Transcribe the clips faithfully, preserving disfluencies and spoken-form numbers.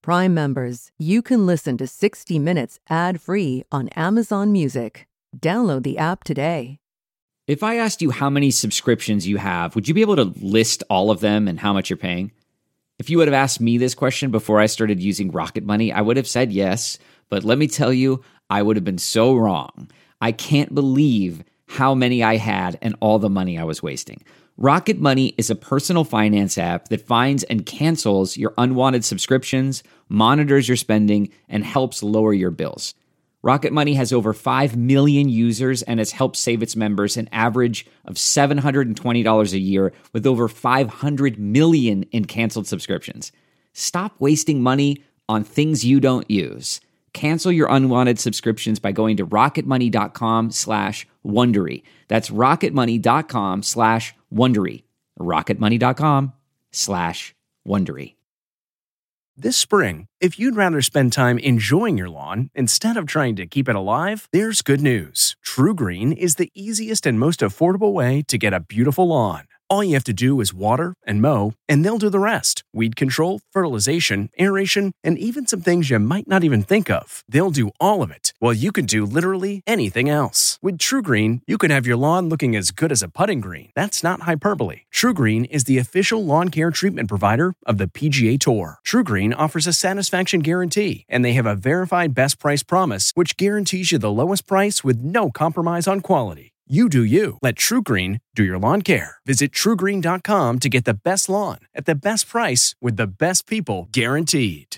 Prime members, you can listen to sixty minutes ad-free on Amazon Music. Download the app today. If I asked you how many subscriptions you have, would you be able to list all of them and how much you're paying? If you would have asked me this question before I started using Rocket Money, I would have said yes, but let me tell you, I would have been so wrong. I can't believe how many I had and all the money I was wasting. Rocket Money is a personal finance app that finds and cancels your unwanted subscriptions, monitors your spending, and helps lower your bills. Rocket Money has over five million users and has helped save its members an average of seven hundred twenty dollars a year with over five hundred million in canceled subscriptions. Stop wasting money on things you don't use. Cancel your unwanted subscriptions by going to rocketmoney.com slash Wondery. That's rocketmoney.com slash Wondery. rocketmoney.com slash Wondery. This spring, if you'd rather spend time enjoying your lawn instead of trying to keep it alive, there's good news. TruGreen is the easiest and most affordable way to get a beautiful lawn. All you have to do is water and mow, and they'll do the rest. Weed control, fertilization, aeration, and even some things you might not even think of. They'll do all of it, while you can do literally anything else. With TruGreen, you can have your lawn looking as good as a putting green. That's not hyperbole. TruGreen is the official lawn care treatment provider of the P G A Tour. TruGreen offers a satisfaction guarantee, and they have a verified best price promise, which guarantees you the lowest price with no compromise on quality. You do you. Let TruGreen do your lawn care. Visit True Green dot com to get the best lawn at the best price with the best people guaranteed.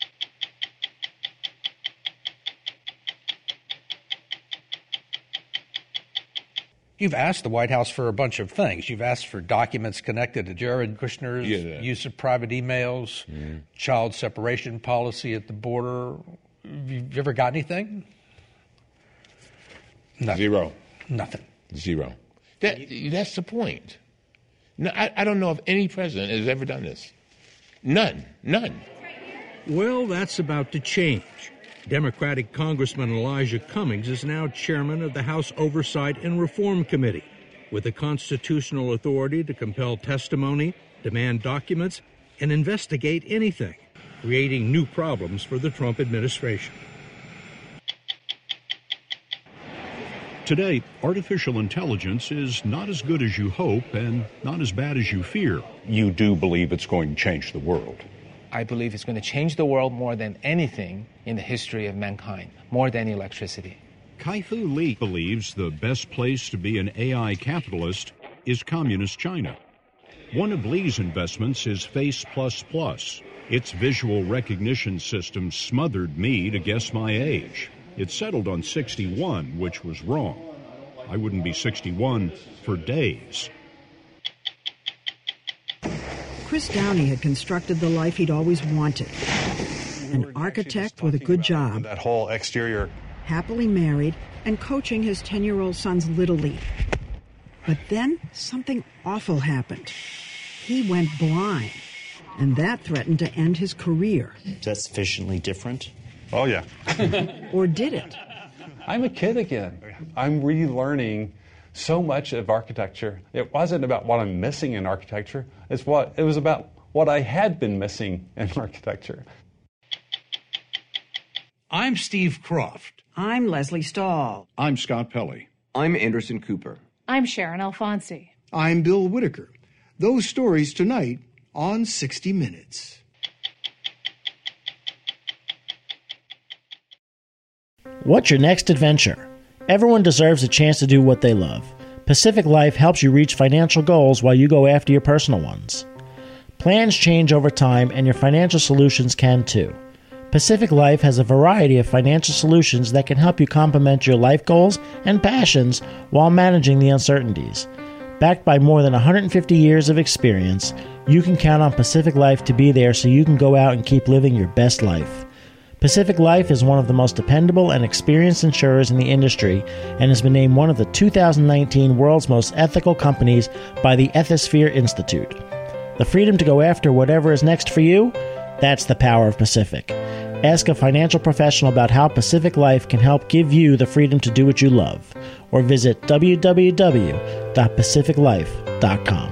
You've asked the White House for a bunch of things. You've asked for documents connected to Jared Kushner's yeah. use of private emails, mm. child separation policy at the border. Have you ever got anything? Nothing. Zero. Nothing. Zero. That, that's the point. No, I, I don't know if any president has ever done this. None. None. Well, that's about to change. Democratic Congressman Elijah Cummings is now chairman of the House Oversight and Reform Committee, with the constitutional authority to compel testimony, demand documents, and investigate anything, creating new problems for the Trump administration. Today, artificial intelligence is not as good as you hope and not as bad as you fear. You do believe it's going to change the world? I believe it's going to change the world more than anything in the history of mankind, more than electricity. Kai-Fu Lee believes the best place to be an A I capitalist is communist China. One of Lee's investments is Face Plus Plus. Its visual recognition system smothered me to guess my age. It settled on sixty-one, which was wrong. I wouldn't be sixty-one for days. Chris Downey had constructed the life he'd always wanted. An architect with a good job. That whole exterior. Happily married and coaching his ten-year-old son's Little League. But then something awful happened. He went blind, and that threatened to end his career. That's sufficiently different? Oh, yeah. Or did it? I'm a kid again. I'm relearning so much of architecture. It wasn't about what I'm missing in architecture. It's what it was about what I had been missing in architecture. I'm Steve Croft. I'm Leslie Stahl. I'm Scott Pelley. I'm Anderson Cooper. I'm Sharon Alfonsi. I'm Bill Whitaker. Those stories tonight on sixty minutes. What's your next adventure? Everyone deserves a chance to do what they love. Pacific Life helps you reach financial goals while you go after your personal ones. Plans change over time, and your financial solutions can too. Pacific Life has a variety of financial solutions that can help you complement your life goals and passions while managing the uncertainties. Backed by more than one hundred fifty years of experience, you can count on Pacific Life to be there so you can go out and keep living your best life. Pacific Life is one of the most dependable and experienced insurers in the industry and has been named one of the two thousand nineteen World's Most Ethical Companies by the Ethisphere Institute. The freedom to go after whatever is next for you? That's the power of Pacific. Ask a financial professional about how Pacific Life can help give you the freedom to do what you love, or visit w w w dot pacific life dot com.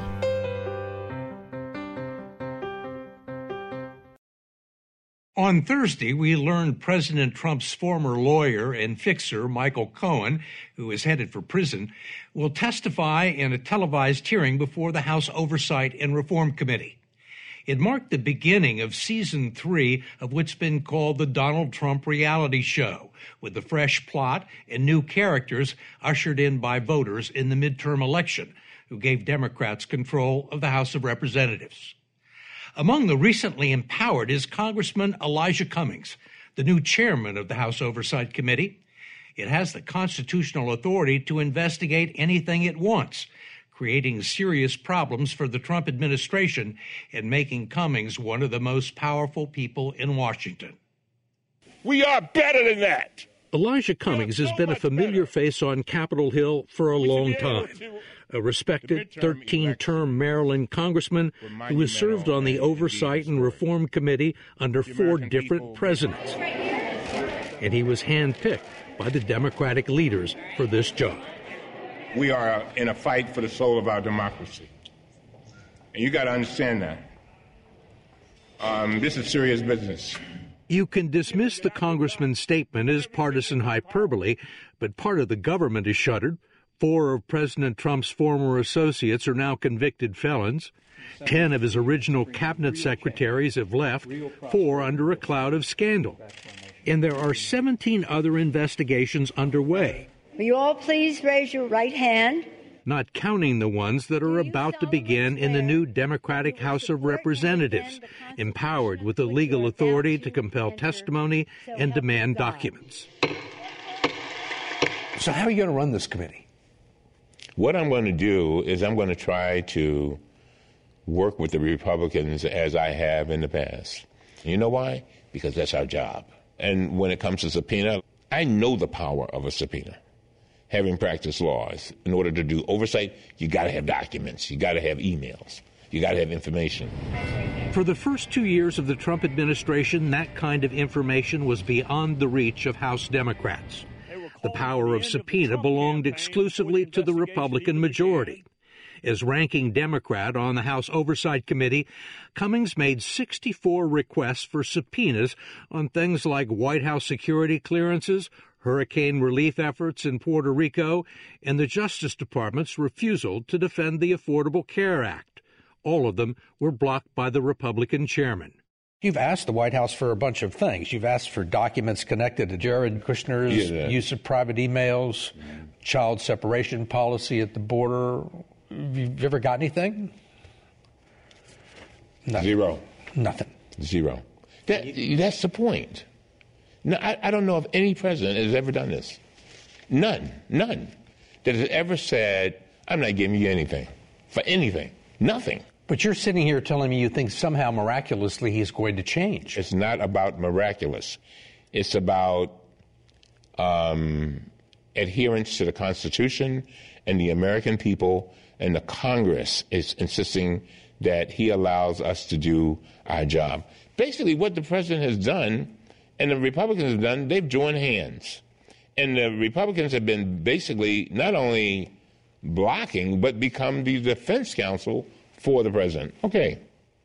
On Thursday, we learned President Trump's former lawyer and fixer, Michael Cohen, who is headed for prison, will testify in a televised hearing before the House Oversight and Reform Committee. It marked the beginning of season three of what's been called the Donald Trump reality show, with the fresh plot and new characters ushered in by voters in the midterm election, who gave Democrats control of the House of Representatives. Among the recently empowered is Congressman Elijah Cummings, the new chairman of the House Oversight Committee. It has the constitutional authority to investigate anything it wants, creating serious problems for the Trump administration and making Cummings one of the most powerful people in Washington. We are better than that. Elijah Cummings has been a familiar face on Capitol Hill for a long time. A respected thirteen-term Maryland congressman who has served on the Oversight and Reform Committee under four different presidents. And he was handpicked by the Democratic leaders for this job. We are in a fight for the soul of our democracy. And you got to understand that. Um, this is serious business. You can dismiss the congressman's statement as partisan hyperbole, but part of the government is shuttered. Four of President Trump's former associates are now convicted felons. Ten of his original cabinet secretaries have left, four under a cloud of scandal. And there are seventeen other investigations underway. Will you all please raise your right hand? Not counting the ones that are about to begin in the new Democratic House of Representatives, empowered with the legal authority to compel testimony and demand documents. So how are you going to run this committee? What I'm going to do is I'm going to try to work with the Republicans as I have in the past. You know why? Because that's our job. And when it comes to subpoena, I know the power of a subpoena. Having practiced laws, in order to do oversight, you got to have documents, you got to have emails, you got to have information. For the first two years of the Trump administration, that kind of information was beyond the reach of House Democrats. The power of subpoena belonged exclusively to the Republican majority. As ranking Democrat on the House Oversight Committee, Cummings made sixty-four requests for subpoenas on things like White House security clearances, hurricane relief efforts in Puerto Rico, and the Justice Department's refusal to defend the Affordable Care Act. All of them were blocked by the Republican chairman. You've asked the White House for a bunch of things. You've asked for documents connected to Jared Kushner's yeah, use of private emails, yeah. child separation policy at the border. Have you ever got anything? Nothing. Zero. Nothing. Zero. That, that's the point. No, I, I don't know if any president has ever done this. None. None. That has ever said, I'm not giving you anything. For anything. Nothing. But you're sitting here telling me you think somehow miraculously he's going to change. It's not about miraculous. It's about um, adherence to the Constitution and the American people, and the Congress is insisting that he allows us to do our job. Basically, what the president has done and the Republicans have done, they've joined hands. And the Republicans have been basically not only blocking, but become the defense counsel for the president. Okay.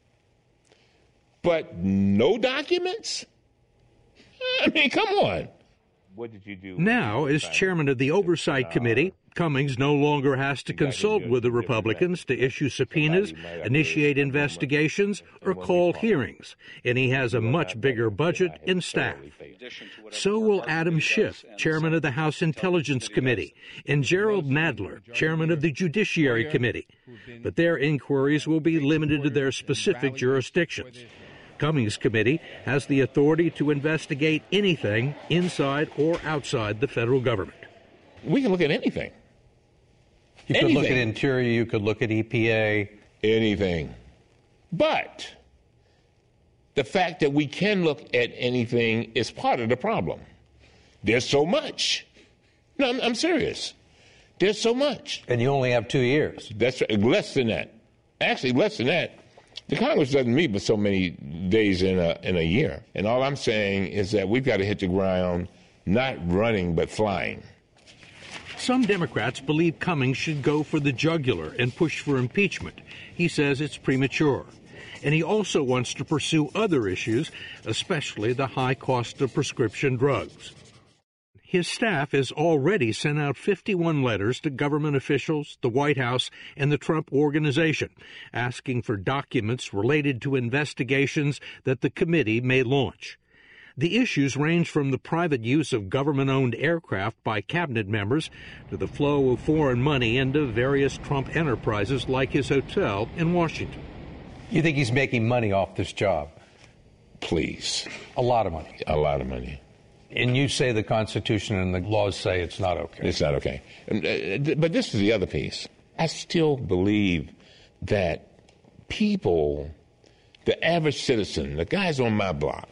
But no documents? I mean, come on. What did you do? Now, as chairman of the Oversight Committee, Cummings no longer has to consult with the Republicans to issue subpoenas, initiate investigations, or call hearings, and he has a much bigger budget and staff. So will Adam Schiff, chairman of the House Intelligence Committee, and Gerald Nadler, chairman of the Judiciary Committee. But their inquiries will be limited to their specific jurisdictions. Cummings Committee has the authority to investigate anything inside or outside the federal government. We can look at anything. You could anything. look at Interior, you could look at E P A. Anything. But the fact that we can look at anything is part of the problem. There's so much. No, I'm, I'm serious. There's so much. And you only have two years. That's right. Less than that. Actually, less than that. The Congress doesn't meet but so many days in a, in a year. And all I'm saying is that we've got to hit the ground, not running, but flying. Some Democrats believe Cummings should go for the jugular and push for impeachment. He says it's premature. and he also wants to pursue other issues, especially the high cost of prescription drugs. His staff has already sent out fifty-one letters to government officials, the White House, and the Trump Organization, asking for documents related to investigations that the committee may launch. The issues range from the private use of government-owned aircraft by cabinet members to the flow of foreign money into various Trump enterprises like his hotel in Washington. You think he's making money off this job? Please. A lot of money. A lot of money. And you say the Constitution and the laws say it's not okay. It's not okay. But this is the other piece. I still believe that people, the average citizen, the guys on my block,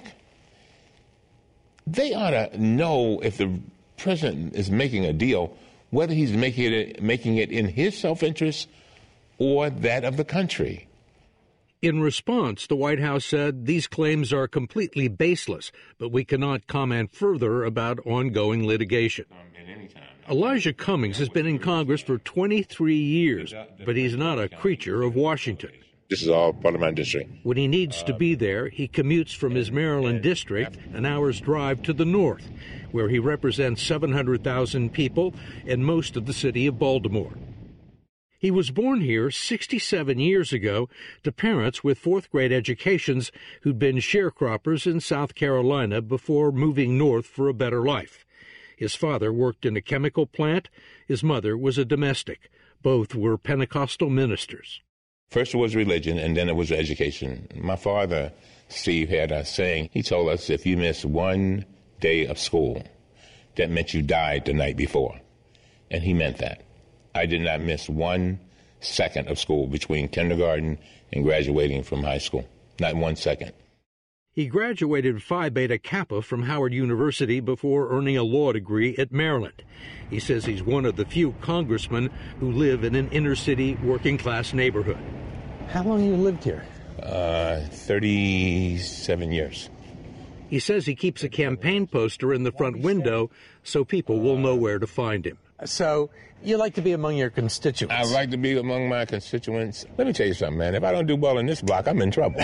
they ought to know if the president is making a deal, whether he's making it, making it in his self-interest or that of the country. In response, the White House said these claims are completely baseless, but we cannot comment further about ongoing litigation. Elijah Cummings has been in Congress for twenty-three years, but he's not a creature of Washington. This is all part of my district. When he needs to be there, he commutes from his Maryland district an hour's drive to the north, where he represents seven hundred thousand people and most of the city of Baltimore. He was born here sixty-seven years ago to parents with fourth-grade educations who'd been sharecroppers in South Carolina before moving north for a better life. His father worked in a chemical plant. His mother was a domestic. Both were Pentecostal ministers. First it was religion, and then it was education. My father, Steve, had a saying. He told us if you miss one day of school, that meant you died the night before. And he meant that. I did not miss one second of school between kindergarten and graduating from high school. Not one second. He graduated Phi Beta Kappa from Howard University before earning a law degree at Maryland. He says he's one of the few congressmen who live in an inner-city, working-class neighborhood. How long have you lived here? Uh, thirty-seven years. He says he keeps a campaign poster in the front window so people will know where to find him. So you like to be among your constituents? I like to be among my constituents. Let me tell you something, man. If I don't do well in this block, I'm in trouble.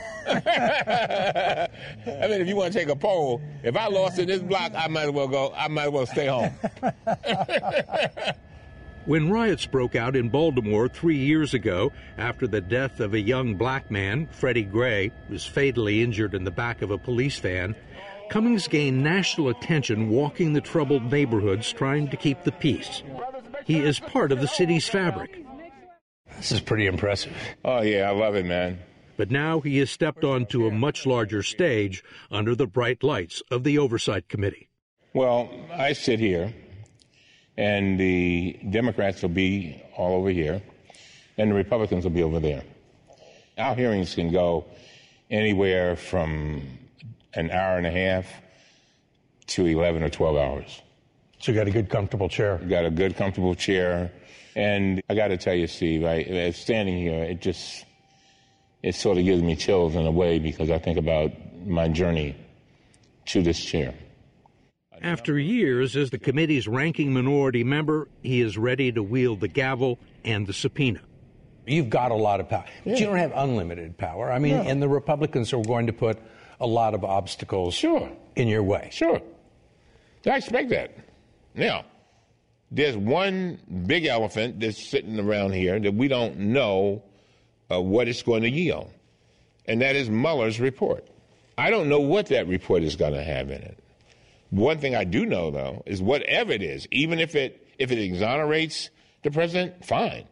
I mean, if you want to take a poll, if I lost in this block, I might as well go. I might as well stay home. When riots broke out in Baltimore three years ago after the death of a young black man, Freddie Gray, who was fatally injured in the back of a police van, Cummings gained national attention walking the troubled neighborhoods trying to keep the peace. He is part of the city's fabric. This is pretty impressive. Oh, yeah, I love it, man. But now he has stepped onto a much larger stage under the bright lights of the Oversight Committee. Well, I sit here, and the Democrats will be all over here, and the Republicans will be over there. Our hearings can go anywhere from an hour and a half to eleven or twelve hours. So you got a good, comfortable chair? Got a good, comfortable chair. And I got to tell you, Steve, I, standing here, it just... it sort of gives me chills in a way because I think about my journey to this chair. After years as the committee's ranking minority member, he is ready to wield the gavel and the subpoena. You've got a lot of power, but yeah. you don't have unlimited power. I mean, no. And the Republicans are going to put a lot of obstacles sure. in your way. Sure. I expect that. Now, there's one big elephant that's sitting around here that we don't know Uh, what it's going to yield, and that is Mueller's report. I don't know what that report is going to have in it. One thing I do know, though, is whatever it is, even if it if it exonerates the president, fine.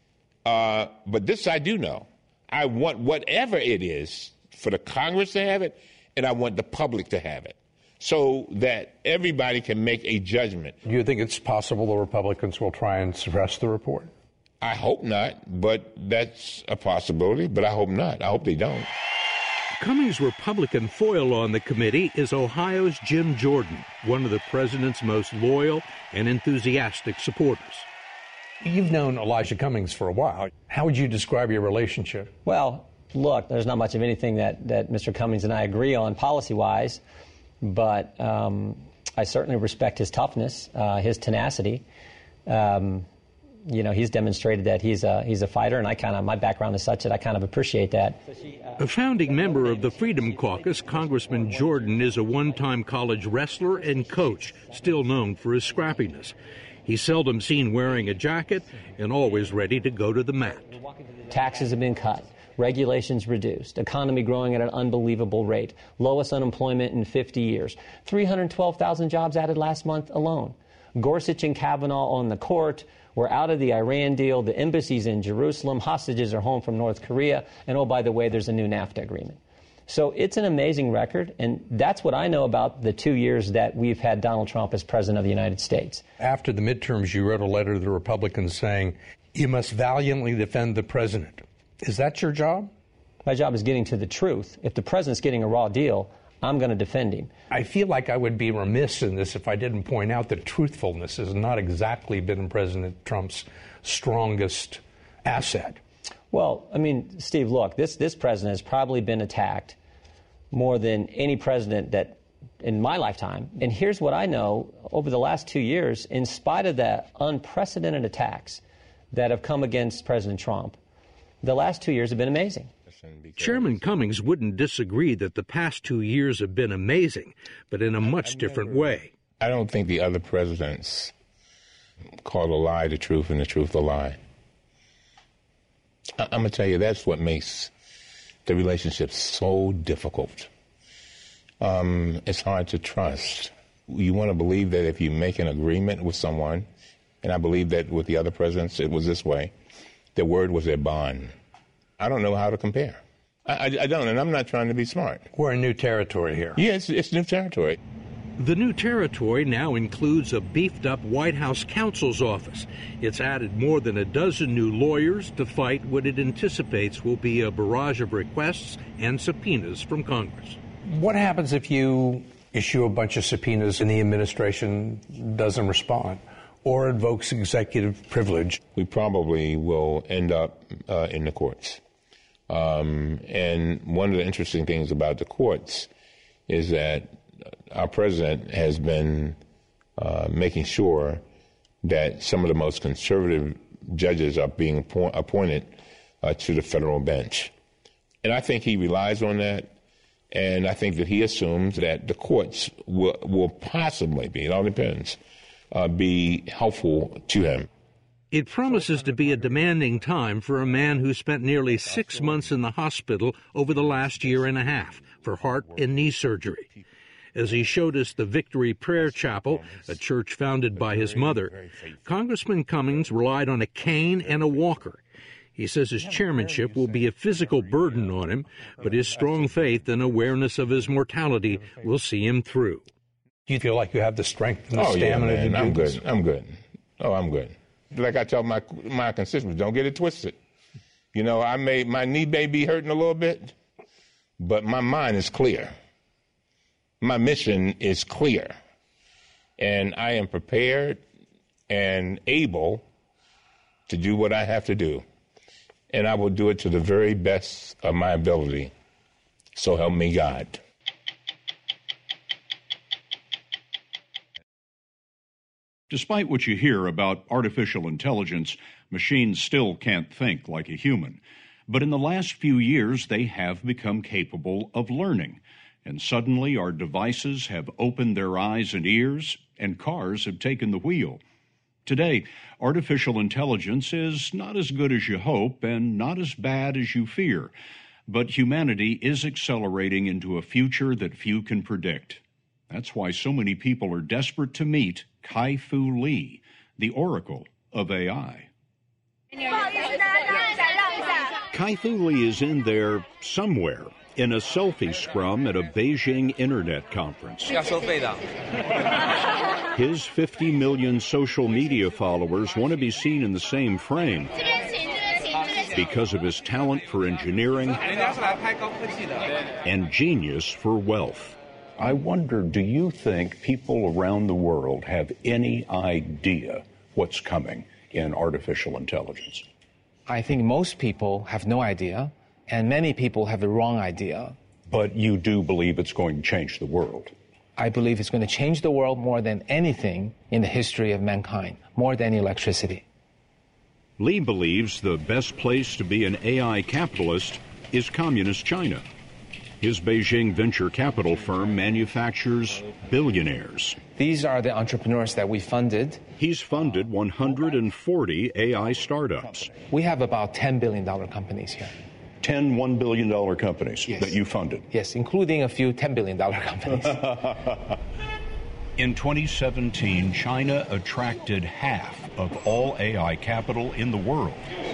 Uh, but this I do know. I want whatever it is for the Congress to have it, and I want the public to have it, so that everybody can make a judgment. Do you think it's possible the Republicans will try and suppress the report? I hope not, but that's a possibility, but I hope not. I hope they don't. Cummings' Republican foil on the committee is Ohio's Jim Jordan, one of the president's most loyal and enthusiastic supporters. You've known Elijah Cummings for a while. How would you describe your relationship? Well, look, there's not much of anything that, that Mister Cummings and I agree on policy-wise, but um, I certainly respect his toughness, uh, his tenacity. Um, you know, he's demonstrated that he's a, he's a fighter, and I kind of, my background is such that I kind of appreciate that. A founding member of the Freedom Caucus, Congressman Jordan is a one-time college wrestler and coach, still known for his scrappiness. He's seldom seen wearing a jacket and always ready to go to the mat. Taxes have been cut, regulations reduced, economy growing at an unbelievable rate, lowest unemployment in fifty years, three hundred twelve thousand jobs added last month alone. Gorsuch and Kavanaugh on the court. We're out of the Iran deal. The embassy's in Jerusalem. Hostages are home from North Korea. And oh, by the way, there's a new NAFTA agreement. So it's an amazing record, and that's what I know about the two years that we've had Donald Trump as president of the United States. After the midterms, you wrote a letter to the Republicans saying, you must valiantly defend the president. Is that your job? My job is getting to the truth. If the president's getting a raw deal, I'm going to defend him. I feel like I would be remiss in this if I didn't point out that truthfulness has not exactly been President Trump's strongest asset. Well, I mean, Steve, look, this, this president has probably been attacked more than any president that in my lifetime. And here's what I know over the last two years, in spite of the unprecedented attacks that have come against President Trump, the last two years have been amazing. Chairman Cummings wouldn't disagree that the past two years have been amazing, but in a much different way. I don't think the other presidents call a lie the truth and the truth a lie. I- I'm going to tell you, that's what makes the relationship so difficult. Um, it's hard to trust. You want to believe that if you make an agreement with someone, and I believe that with the other presidents it was this way, their word was their bond. I don't know how to compare. I, I, I don't, and I'm not trying to be smart. We're in new territory here. Yeah, it's, it's new territory. The new territory now includes a beefed-up White House counsel's office. It's added more than a dozen new lawyers to fight what it anticipates will be a barrage of requests and subpoenas from Congress. What happens if you issue a bunch of subpoenas and the administration doesn't respond or invokes executive privilege? We probably will end up uh, in the courts. Um, and one of the interesting things about the courts is that our president has been uh, making sure that some of the most conservative judges are being appoint- appointed uh, to the federal bench. And I think he relies on that. And I think that he assumes that the courts will, will possibly be, it all depends, uh, be helpful to him. It promises to be a demanding time for a man who spent nearly six months in the hospital over the last year and a half for heart and knee surgery. As he showed us the Victory Prayer Chapel, a church founded by his mother, Congressman Cummings relied on a cane and a walker. He says his chairmanship will be a physical burden on him, but his strong faith and awareness of his mortality will see him through. Do you feel like you have the strength and the oh, stamina yeah, man. to do I'm this? good. I'm good. Oh, I'm good. Like I tell my my constituents, don't get it twisted. You know, I may my knee may be hurting a little bit, but my mind is clear. My mission is clear, and I am prepared and able to do what I have to do, and I will do it to the very best of my ability. So help me God. Despite what you hear about artificial intelligence, machines still can't think like a human. But in the last few years, they have become capable of learning. And suddenly our devices have opened their eyes and ears, and cars have taken the wheel. Today, artificial intelligence is not as good as you hope and not as bad as you fear. But humanity is accelerating into a future that few can predict. That's why so many people are desperate to meet Kai-Fu Lee, the oracle of A I. Kai-Fu Lee is in there somewhere in a selfie scrum at a Beijing internet conference. His fifty million social media followers want to be seen in the same frame because of his talent for engineering and genius for wealth. I wonder, do you think people around the world have any idea what's coming in artificial intelligence? I think most people have no idea, and many people have the wrong idea. But you do believe it's going to change the world? I believe it's going to change the world more than anything in the history of mankind, more than electricity. Lee believes the best place to be an A I capitalist is Communist China. His Beijing venture capital firm manufactures billionaires. These are the entrepreneurs that we funded. He's funded one hundred forty A I startups. We have about ten billion dollars companies here. ten one billion dollars companies yes. that you funded? Yes, including a few ten billion dollars companies. In twenty seventeen, China attracted half of all A I capital in the world.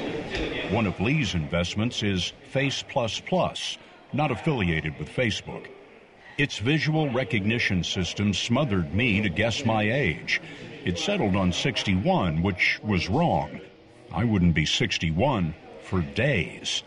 One of Lee's investments is Face plus plus, not affiliated with Facebook. Its visual recognition system smothered me to guess my age. It settled on sixty-one, which was wrong. I wouldn't be sixty-one for days.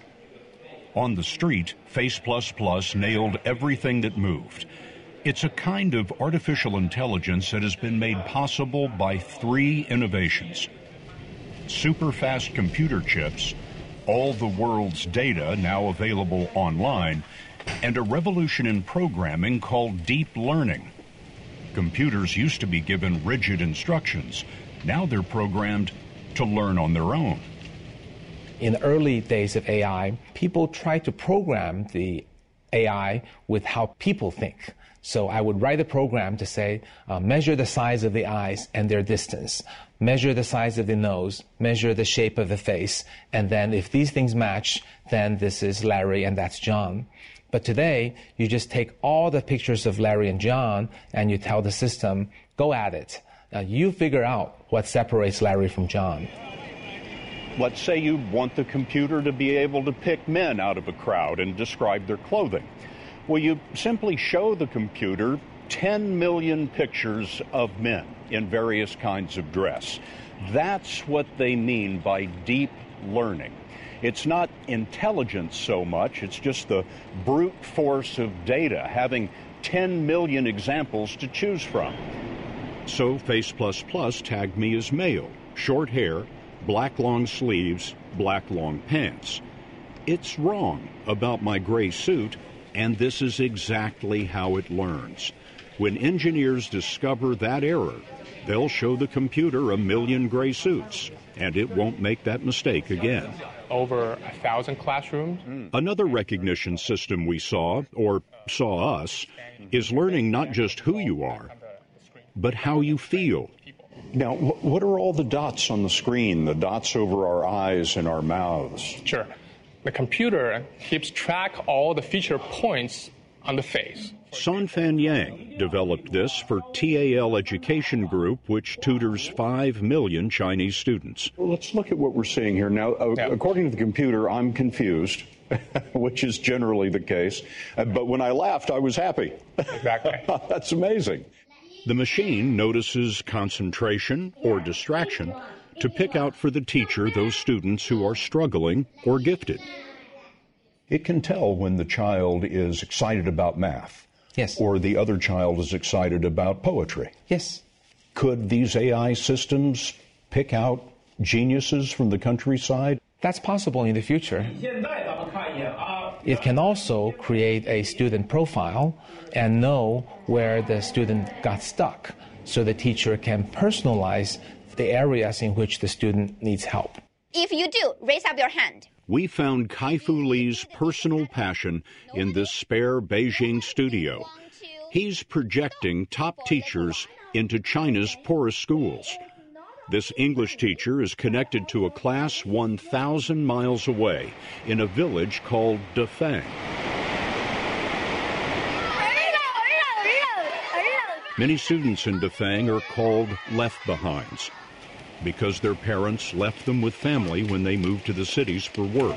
On the street, Face plus plus nailed everything that moved. It's a kind of artificial intelligence that has been made possible by three innovations: super-fast computer chips, all the world's data now available online, and a revolution in programming called deep learning. Computers used to be given rigid instructions. Now they're programmed to learn on their own. In the early days of A I, people tried to program the A I with how people think. So I would write a program to say, uh, measure the size of the eyes and their distance, measure the size of the nose, measure the shape of the face, and then if these things match, then this is Larry and that's John. But today, you just take all the pictures of Larry and John and you tell the system, go at it. Now you figure out what separates Larry from John. Let's say you want the computer to be able to pick men out of a crowd and describe their clothing. Well, you simply show the computer ten million pictures of men in various kinds of dress. That's what they mean by deep learning. It's not intelligence so much, it's just the brute force of data, having ten million examples to choose from. So Face plus plus tagged me as male, short hair, black long sleeves, black long pants. It's wrong about my gray suit, and this is exactly how it learns. When engineers discover that error, they'll show the computer a million gray suits, and it won't make that mistake again. Over a thousand classrooms. Another recognition system we saw, or saw us, is learning not just who you are, but how you feel. Now, what are all the dots on the screen, the dots over our eyes and our mouths? Sure. The computer keeps track of all the feature points on the face. Sonfan Yang developed this for T A L Education Group, which tutors five million Chinese students. Well, let's look at what we're seeing here. Now, uh, yeah. According to the computer, I'm confused, which is generally the case. Uh, but when I laughed, I was happy. Exactly. That's amazing. The machine notices concentration or distraction to pick out for the teacher those students who are struggling or gifted. It can tell when the child is excited about math. Yes. Or the other child is excited about poetry. Yes. Could these A I systems pick out geniuses from the countryside? That's possible in the future. It can also create a student profile and know where the student got stuck, so the teacher can personalize the areas in which the student needs help. If you do, raise up your hand. We found Kai-Fu Lee's personal passion in this spare Beijing studio. He's projecting top teachers into China's poorest schools. This English teacher is connected to a class one thousand miles away in a village called Dafeng. Many students in Dafeng are called left behinds because their parents left them with family when they moved to the cities for work.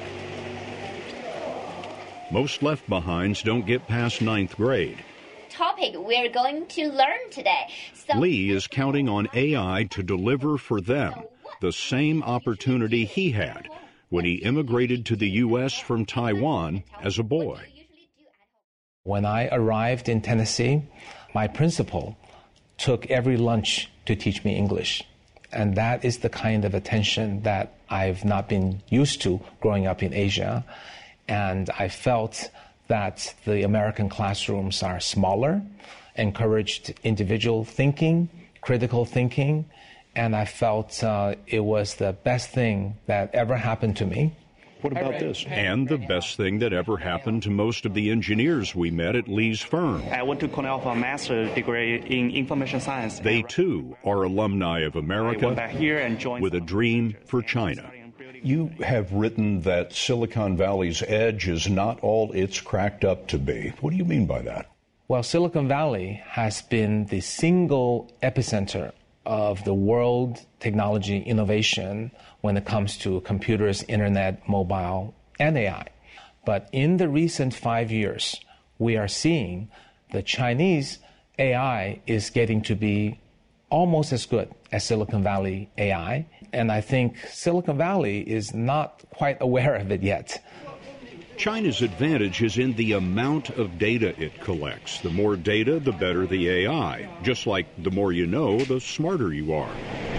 Most left behinds don't get past ninth grade. Topic we're going to learn today. So Lee is counting on A I to deliver for them the same opportunity he had when he immigrated to the U S from Taiwan as a boy. When I arrived in Tennessee, my principal took every lunch to teach me English. And that is the kind of attention that I've not been used to growing up in Asia. And I felt that the American classrooms are smaller, encouraged individual thinking, critical thinking, and I felt uh, it was the best thing that ever happened to me. What about this? And the best thing that ever happened to most of the engineers we met at Lee's firm. I went to Cornell for a master's degree in information science. They, too, are alumni of America I went back here and joined with a dream for China. You have written that Silicon Valley's edge is not all it's cracked up to be. What do you mean by that? Well, Silicon Valley has been the single epicenter of the world technology innovation when it comes to computers, internet, mobile, and A I. But in the recent five years, we are seeing the Chinese A I is getting to be almost as good as Silicon Valley A I. And I think Silicon Valley is not quite aware of it yet. China's advantage is in the amount of data it collects. The more data, the better the A I. Just like the more you know, the smarter you are.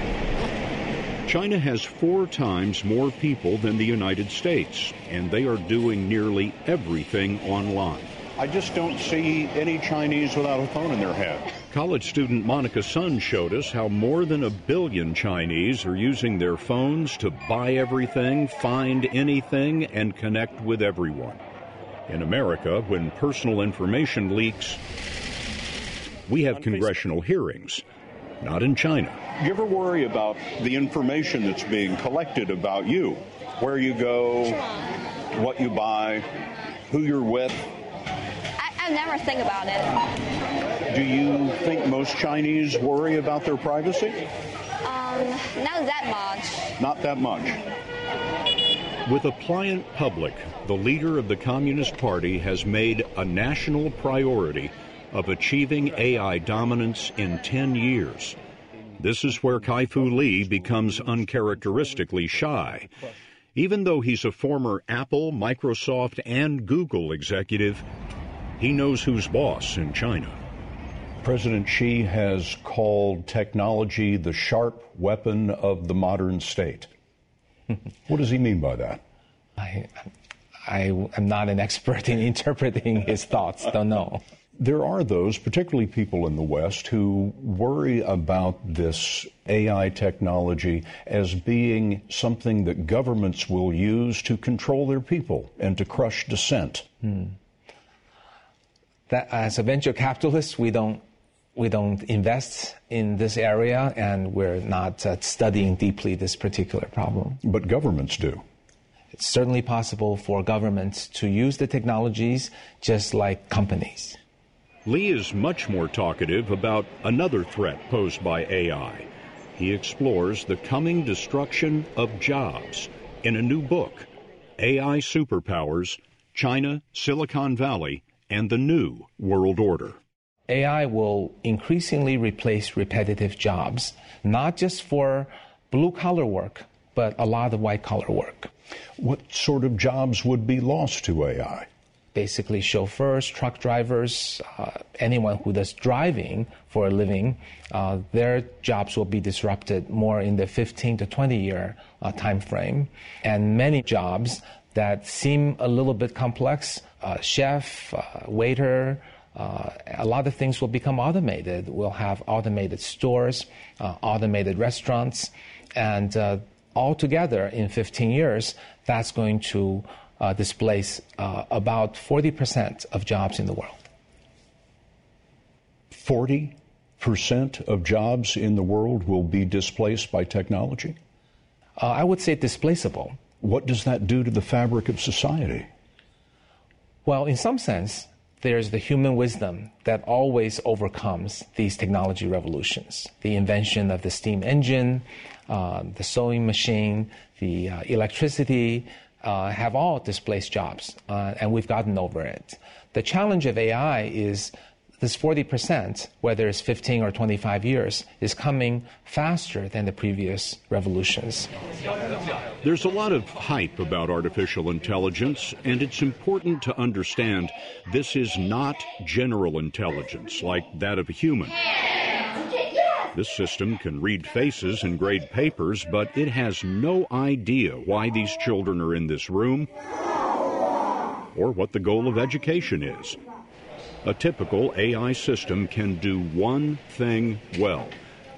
China has four times more people than the United States, and they are doing nearly everything online. I just don't see any Chinese without a phone in their head. College student Monica Sun showed us how more than a billion Chinese are using their phones to buy everything, find anything, and connect with everyone. In America, when personal information leaks, we have congressional hearings. Not in China. You ever worry about the information that's being collected about you? Where you go, what you buy, who you're with? I, I never think about it. Do you think most Chinese worry about their privacy? Um, not that much. Not that much. With a pliant public, the leader of the Communist Party has made a national priority of achieving A I dominance in ten years. This is where Kai-Fu Lee becomes uncharacteristically shy. Even though he's a former Apple, Microsoft, and Google executive, he knows who's boss in China. President Xi has called technology the sharp weapon of the modern state. What does he mean by that? I, I am not an expert in interpreting his thoughts, don't know. There are those, particularly people in the West, who worry about this A I technology as being something that governments will use to control their people and to crush dissent. Hmm. That, as a venture capitalist, we don't we don't invest in this area, and we're not uh, studying deeply this particular problem. But governments do. It's certainly possible for governments to use the technologies just like companies. Lee is much more talkative about another threat posed by A I. He explores the coming destruction of jobs in a new book, A I Superpowers, China, Silicon Valley, and the New World Order. A I will increasingly replace repetitive jobs, not just for blue-collar work, but a lot of white-collar work. What sort of jobs would be lost to A I? Basically chauffeurs, truck drivers, uh, anyone who does driving for a living, uh, their jobs will be disrupted more in the fifteen to twenty year uh, time frame. And many jobs that seem a little bit complex, uh, chef, uh, waiter, uh, a lot of things will become automated. We'll have automated stores, uh, automated restaurants, and uh, altogether in fifteen years, that's going to Uh, displace uh, about forty percent of jobs in the world. forty percent of jobs in the world will be displaced by technology? Uh, I would say displaceable. What does that do to the fabric of society? Well, in some sense, there's the human wisdom that always overcomes these technology revolutions. The invention of the steam engine, uh, the sewing machine, the uh, electricity, Uh, have all displaced jobs, uh, and we've gotten over it. The challenge of A I is this forty percent, whether it's fifteen or twenty-five years, is coming faster than the previous revolutions. There's a lot of hype about artificial intelligence, and it's important to understand this is not general intelligence like that of a human. This system can read faces and grade papers, but it has no idea why these children are in this room or what the goal of education is. A typical A I system can do one thing well: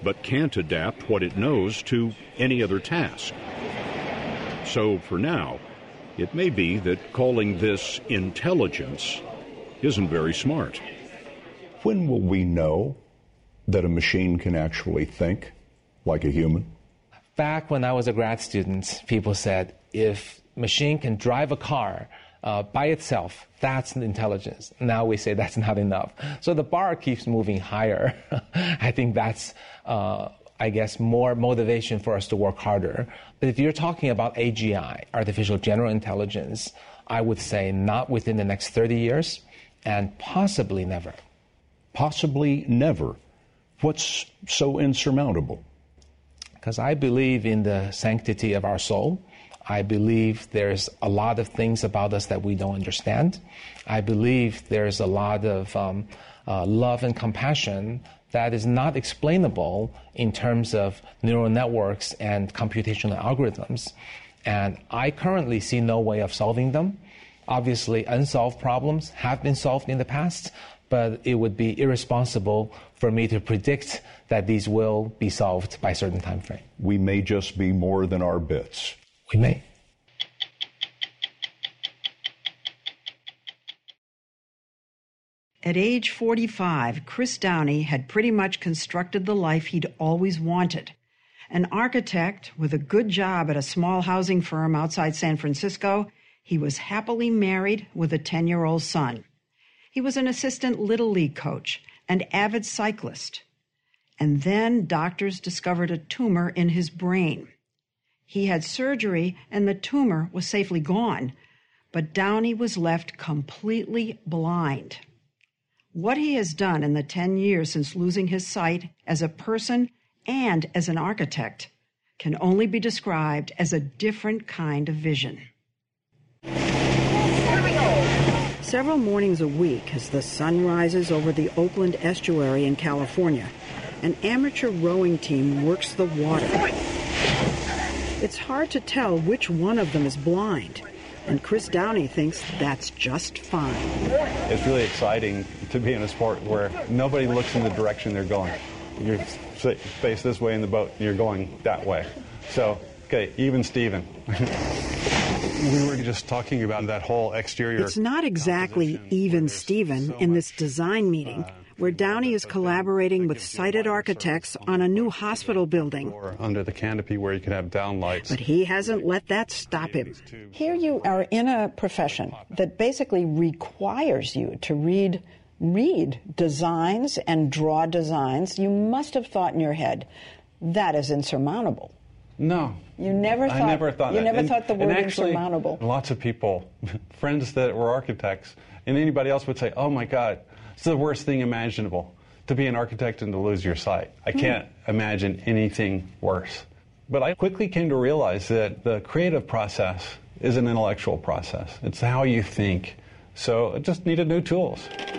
but can't adapt what it knows to any other task. So for now, it may be that calling this intelligence isn't very smart. When will we know that a machine can actually think like a human? Back when I was a grad student, people said if machine can drive a car uh, by itself, that's intelligence. Now we say that's not enough. So the bar keeps moving higher. I think that's, uh, I guess, more motivation for us to work harder. But if you're talking about A G I, artificial general intelligence, I would say not within the next thirty years and possibly never. Possibly never. What's so insurmountable? Because I believe in the sanctity of our soul. I believe there's a lot of things about us that we don't understand. I believe there's a lot of um, uh, love and compassion that is not explainable in terms of neural networks and computational algorithms. And I currently see no way of solving them. Obviously, unsolved problems have been solved in the past, but it would be irresponsible for me to predict that these will be solved by a certain time frame. We may just be more than our bits. We may. At age forty-five, Chris Downey had pretty much constructed the life he'd always wanted. An architect with a good job at a small housing firm outside San Francisco, he was happily married with a ten-year-old son. He was an assistant Little League coach and avid cyclist. And then doctors discovered a tumor in his brain. He had surgery and the tumor was safely gone, but Downey was left completely blind. What he has done in the ten years since losing his sight as a person and as an architect can only be described as a different kind of vision. Several mornings a week, as the sun rises over the Oakland estuary in California, an amateur rowing team works the water. It's hard to tell which one of them is blind, and Chris Downey thinks that's just fine. It's really exciting to be in a sport where nobody looks in the direction they're going. You're faced this way in the boat, and you're going that way. So, okay, even Steven. We were just talking about that whole exterior. It's not exactly even Steven in this design meeting, where Downey is collaborating with sighted architects on a new hospital building. Or under the canopy where you could have downlights. But he hasn't let that stop him. Here you are in a profession that basically requires you to read read designs and draw designs. You must have thought in your head, that is insurmountable. No. You never thought, I never thought you that. never and, thought the word actually, insurmountable. Lots of people, friends that were architects, and anybody else would say, oh my God, it's the worst thing imaginable to be an architect and to lose your sight. I can't mm. imagine anything worse. But I quickly came to realize that the creative process is an intellectual process. It's how you think. So it just needed new tools.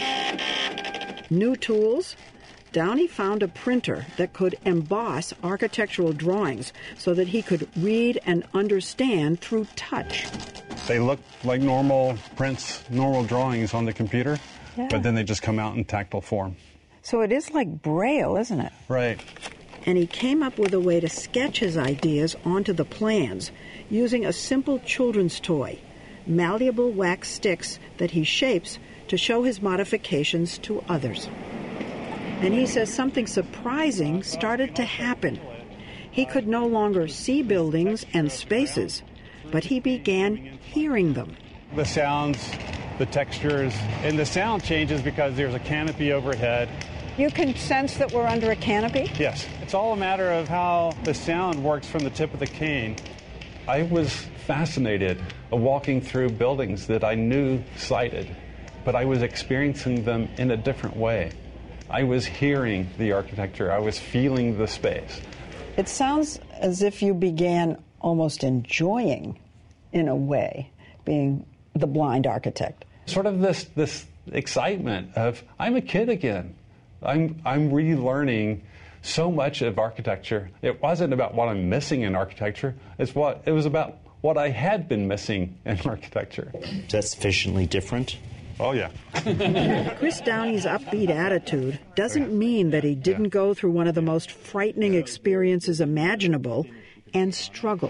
New tools? Downey found a printer that could emboss architectural drawings so that he could read and understand through touch. They look like normal prints, normal drawings on the computer, yeah. but then they just come out in tactile form. So it is like Braille, isn't it? Right. And he came up with a way to sketch his ideas onto the plans using a simple children's toy, malleable wax sticks that he shapes to show his modifications to others. And he says something surprising started to happen. He could no longer see buildings and spaces, but he began hearing them. The sounds, the textures, and the sound changes because there's a canopy overhead. You can sense that we're under a canopy? Yes. It's all a matter of how the sound works from the tip of the cane. I was fascinated of walking through buildings that I knew sighted, but I was experiencing them in a different way. I was hearing the architecture. I was feeling the space. It sounds as if you began almost enjoying, in a way, being the blind architect. Sort of this this excitement of, I'm a kid again. I'm I'm relearning so much of architecture. It wasn't about what I'm missing in architecture. It's what it was about what I had been missing in architecture. That's sufficiently different Oh, yeah. Chris Downey's upbeat attitude doesn't mean that he didn't go through one of the most frightening experiences imaginable and struggle.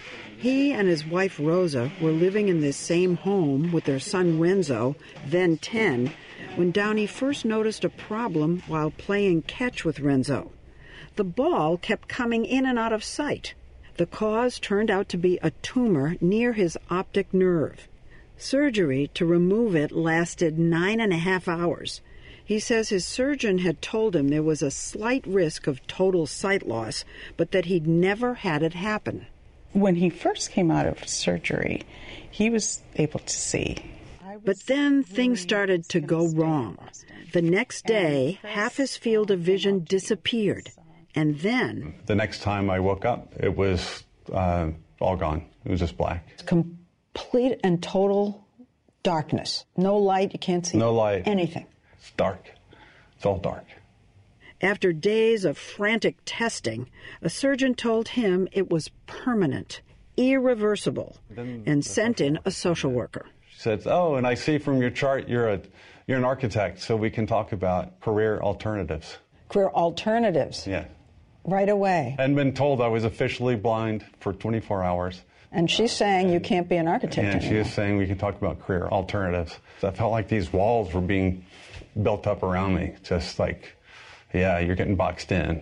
He and his wife Rosa were living in this same home with their son Renzo, then ten, when Downey first noticed a problem while playing catch with Renzo. The ball kept coming in and out of sight. The cause turned out to be a tumor near his optic nerve. Surgery to remove it lasted nine and a half hours. He says his surgeon had told him there was a slight risk of total sight loss, but that he'd never had it happen. When he first came out of surgery, he was able to see. But then things started to go wrong. The next day, half his field of vision disappeared. And then... The next time I woke up, it was uh, all gone. It was just black. Complete and total darkness. No light, you can't see no light. anything. It's dark. It's all dark. After days of frantic testing, a surgeon told him it was permanent, irreversible, and sent in a social worker. She said, oh, and I see from your chart you're a you're an architect, so we can talk about career alternatives. Career alternatives? Yeah. Right away. And been told I was officially blind for twenty-four hours. And she's saying you can't be an architect And anymore. she is saying we can talk about career alternatives. So I felt like these walls were being built up around me, just like... Yeah, you're getting boxed in.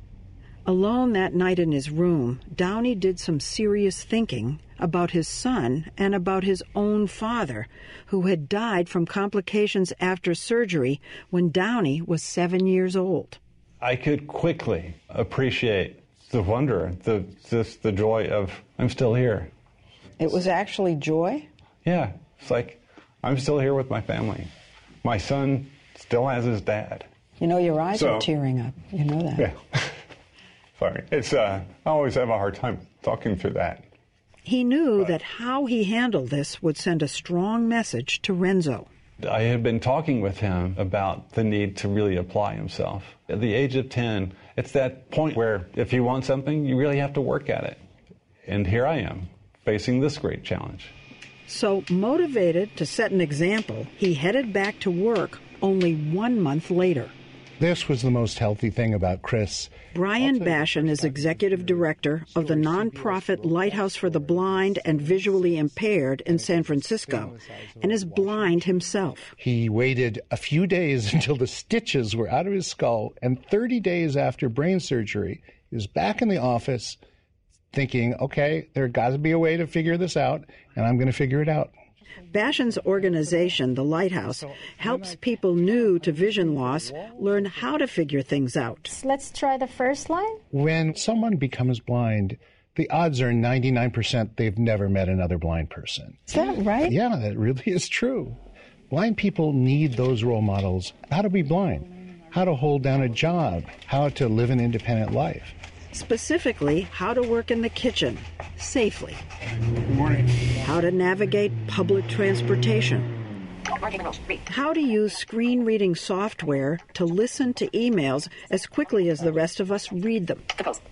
Alone that night in his room, Downey did some serious thinking about his son and about his own father, who had died from complications after surgery when Downey was seven years old. I could quickly appreciate the wonder, the just the joy of, I'm still here. It was actually joy? Yeah, it's like, I'm still here with my family. My son still has his dad. You know, your eyes So- are tearing up. You know that. Yeah. Sorry. It's, uh, I always have a hard time talking through that. He knew that how he handled this would send a strong message to Renzo. I had been talking with him about the need to really apply himself. At the age of ten, it's that point where if you want something, you really have to work at it. And here I am, facing this great challenge. So, motivated to set an example, he headed back to work only one month later. This was the most healthy thing about Chris. Brian Bashan is executive director of the nonprofit Lighthouse for the Blind and Visually Impaired in San Francisco, and is blind himself. He waited a few days until the stitches were out of his skull, and thirty days after brain surgery, he was back in the office thinking, okay, there got to be a way to figure this out, and I'm going to figure it out. Bashan's organization, the Lighthouse, helps people new to vision loss learn how to figure things out. Let's try the first line. When someone becomes blind, the odds are ninety-nine percent they've never met another blind person. Is that right? Yeah, that really is true. Blind people need those role models. How to be blind, how to hold down a job, how to live an independent life. Specifically, how to work in the kitchen safely. Good morning. How to navigate public transportation. How to use screen reading software to listen to emails as quickly as the rest of us read them.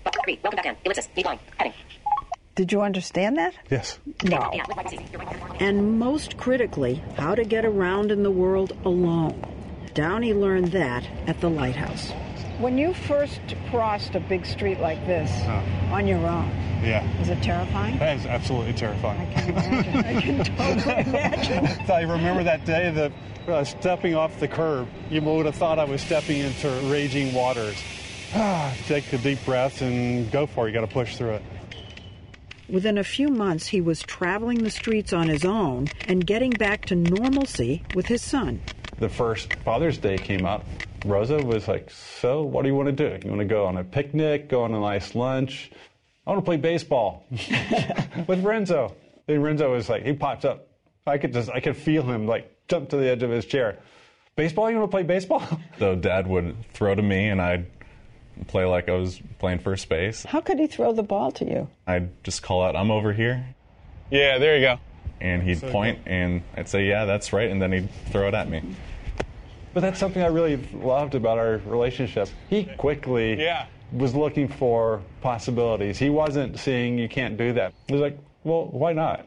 Did you understand that? Yes. No. And most critically, how to get around in the world alone. Downey learned that at the Lighthouse. When you first crossed a big street like this Oh. on your own, Yeah. was it terrifying? That is absolutely terrifying. I can imagine. I can totally imagine. I remember that day that uh, stepping off the curb, you would have thought I was stepping into raging waters. Ah, take a deep breath and go for it. You got to push through it. Within a few months, he was traveling the streets on his own and getting back to normalcy with his son. The first Father's Day came up. Rosa was like, so what do you want to do? You want to go on a picnic, go on a nice lunch? I want to play baseball with Renzo. And Renzo was like, he popped up. I could just, I could feel him like jump to the edge of his chair. Baseball? You want to play baseball? So Dad would throw to me and I'd play like I was playing first base. How could he throw the ball to you? I'd just call out, I'm over here. Yeah, there you go. And he'd So point and I'd say, yeah, that's right. And then he'd throw it at me. But that's something I really loved about our relationship. He quickly Yeah. was looking for possibilities. He wasn't seeing you can't do that. He was like, well, why not?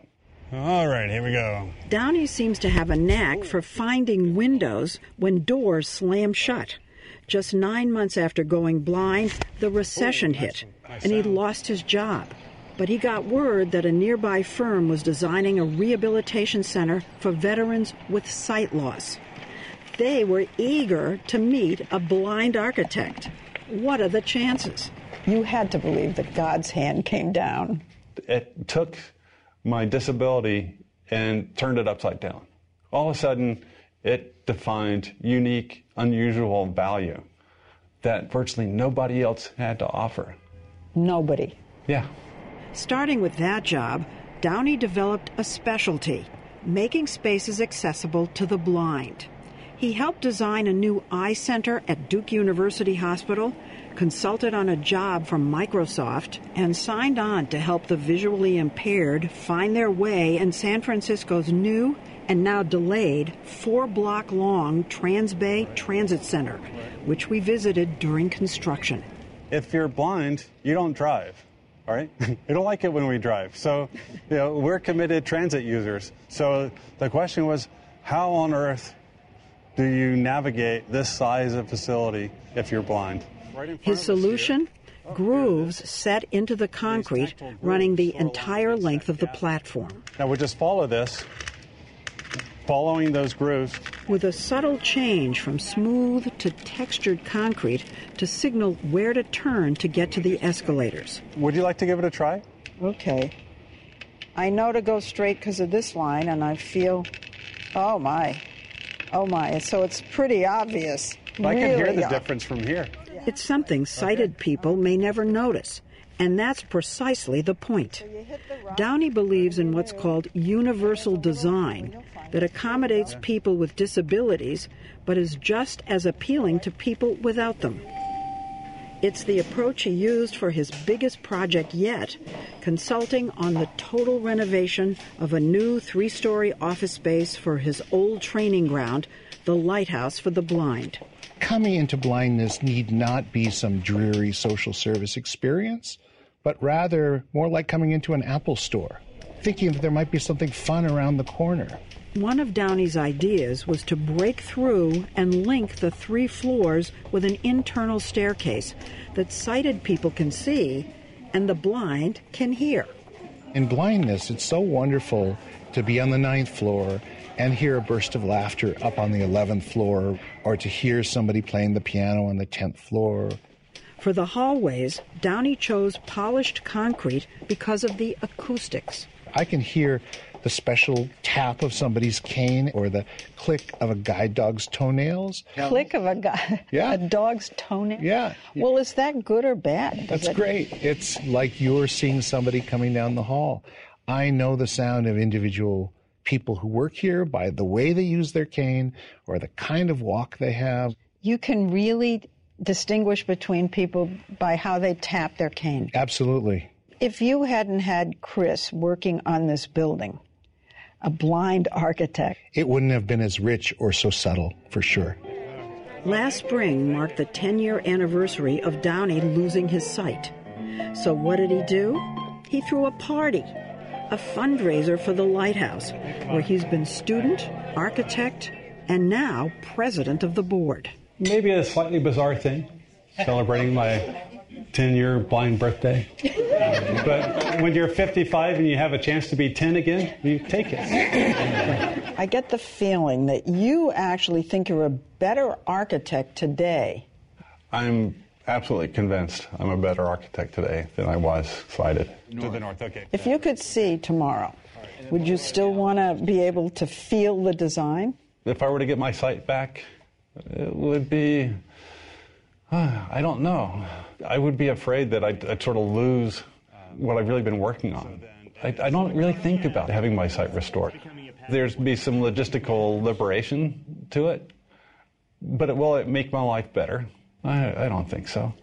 All right, here we go. Downey seems to have a knack for finding windows when doors slam shut. Just nine months after going blind, the recession hit, and he lost his job. But he got word that a nearby firm was designing a rehabilitation center for veterans with sight loss. They were eager to meet a blind architect. What are the chances? You had to believe that God's hand came down. It took my disability and turned it upside down. All of a sudden, it defined unique, unusual value that virtually nobody else had to offer. Nobody. Yeah. Starting with that job, Downey developed a specialty, making spaces accessible to the blind. He helped design a new eye center at Duke University Hospital, consulted on a job from Microsoft, and signed on to help the visually impaired find their way in San Francisco's new and now delayed four-block-long Transbay Transit Center, which we visited during construction. If you're blind, you don't drive, all right? We don't like it when we drive. So, you know, we're committed transit users. So the question was, how on earth do you navigate this size of facility if you're blind? His solution? Grooves set into the concrete running the entire length of the platform. Now we'll just follow this, following those grooves. With a subtle change from smooth to textured concrete to signal where to turn to get to the escalators. Would you like to give it a try? Okay. I know to go straight because of this line, and I feel, oh my, oh my. So it's pretty obvious. I really can hear the obvious. difference from here. It's something sighted people may never notice, and that's precisely the point. Downey believes in what's called universal design, that accommodates people with disabilities, but is just as appealing to people without them. It's the approach he used for his biggest project yet, consulting on the total renovation of a new three-story office space for his old training ground, the Lighthouse for the Blind. Coming into blindness need not be some dreary social service experience, but rather more like coming into an Apple store, thinking that there might be something fun around the corner. One of Downey's ideas was to break through and link the three floors with an internal staircase that sighted people can see and the blind can hear. In blindness, it's so wonderful to be on the ninth floor and hear a burst of laughter up on the eleventh floor, or to hear somebody playing the piano on the tenth floor. For the hallways, Downey chose polished concrete because of the acoustics. I can hear the special tap of somebody's cane or the click of a guide dog's toenails. Click of a, guy, yeah. a dog's toenail? Yeah. Well, is that good or bad? That's Does it... great. It's like you're seeing somebody coming down the hall. I know the sound of individual people who work here by the way they use their cane or the kind of walk they have. You can really distinguish between people by how they tap their cane. Absolutely. If you hadn't had Chris working on this building, a blind architect, it wouldn't have been as rich or so subtle, for sure. Last spring marked the ten-year anniversary of Downey losing his sight. So what did he do? He threw a party, a fundraiser for the Lighthouse, where he's been student, architect, and now president of the board. Maybe a slightly bizarre thing, celebrating my ten-year blind birthday. But when you're fifty-five and you have a chance to be ten again, you take it. I get the feeling that you actually think you're a better architect today. I'm absolutely convinced I'm a better architect today than I was sighted. To the north, okay. If you could see tomorrow, would you still want to be able to feel the design? If I were to get my sight back, it would be, uh, I don't know. I would be afraid that I'd, I'd sort of lose what I've really been working on. I, I don't really think about having my sight restored. There's be some logistical liberation to it, but it, will it make my life better? I, I don't think so.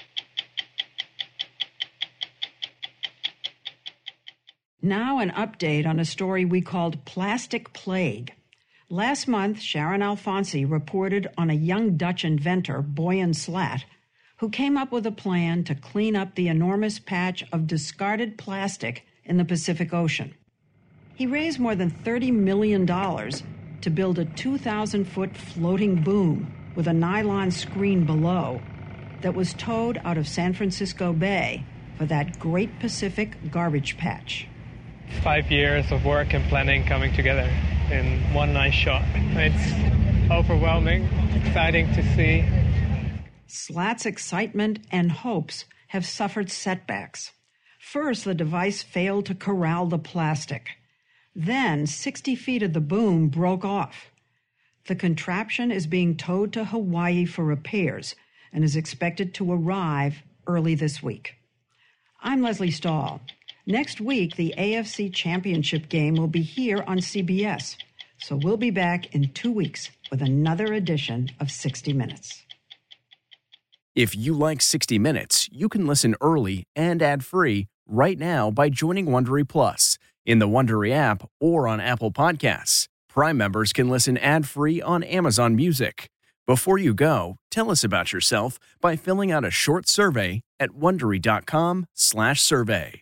Now an update on a story we called Plastic Plague. Last month, Sharon Alfonsi reported on a young Dutch inventor, Boyan Slat, who came up with a plan to clean up the enormous patch of discarded plastic in the Pacific Ocean. He raised more than thirty million dollars to build a two thousand foot floating boom with a nylon screen below that was towed out of San Francisco Bay for that Great Pacific garbage patch. Five years of work and planning coming together in one nice shot. It's overwhelming, exciting to see. SLAT's excitement and hopes have suffered setbacks. First, the device failed to corral the plastic. Then, sixty feet of the boom broke off. The contraption is being towed to Hawaii for repairs and is expected to arrive early this week. I'm Leslie Stahl. Next week, the A F C Championship game will be here on C B S. So we'll be back in two weeks with another edition of sixty minutes. If you like sixty minutes, you can listen early and ad-free right now by joining Wondery Plus in the Wondery app or on Apple Podcasts. Prime members can listen ad-free on Amazon Music. Before you go, tell us about yourself by filling out a short survey at Wondery.com slash survey.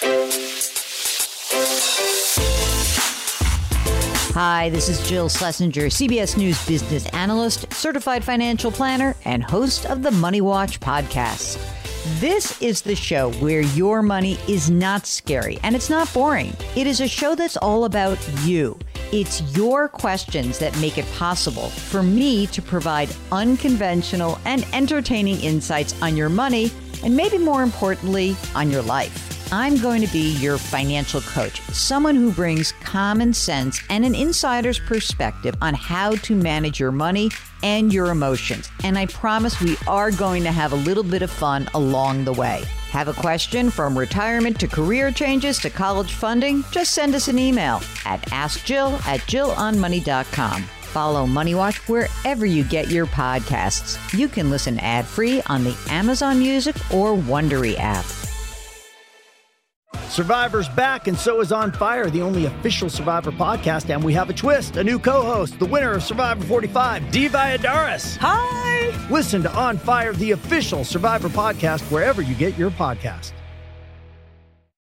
Hi, this is Jill Schlesinger, C B S News business analyst, certified financial planner, and host of the Money Watch podcast. This is the show where your money is not scary and it's not boring. It is a show that's all about you. It's your questions that make it possible for me to provide unconventional and entertaining insights on your money and maybe more importantly, on your life. I'm going to be your financial coach, someone who brings common sense and an insider's perspective on how to manage your money and your emotions. And I promise we are going to have a little bit of fun along the way. Have a question from retirement to career changes to college funding? Just send us an email at askjill at jill on money dot com. Follow Money Watch wherever you get your podcasts. You can listen ad-free on the Amazon Music or Wondery app. Survivor's back, and so is On Fire, the only official Survivor podcast, and we have a twist, a new co-host, the winner of Survivor forty-five, Dee Valladares. Hi! Listen to On Fire, the official Survivor podcast, wherever you get your podcast.